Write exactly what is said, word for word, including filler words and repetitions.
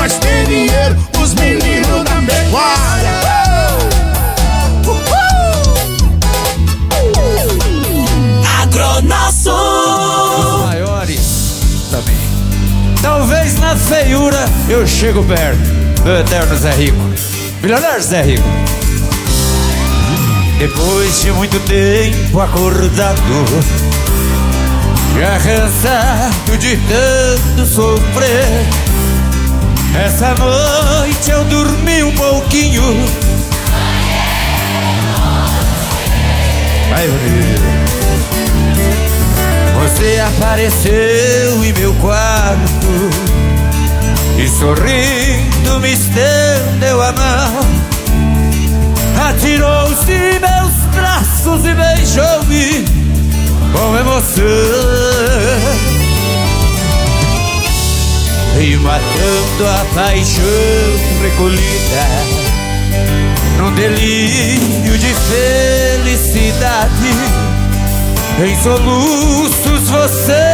nós tem dinheiro, os meninos também. Agronosso. Os maiores também. Talvez na feiura eu chego perto do eterno Zé Rico. Milionário Zé Rico. Depois de muito tempo acordado, já cansado de tanto sofrer, essa noite eu dormi um pouquinho. Vai, bonito. Você apareceu em meu quarto e sorrindo me estendeu a mão, atirou-se em meus braços e beijou-me com emoção, e matando a paixão recolhida num delírio de felicidade, em soluços você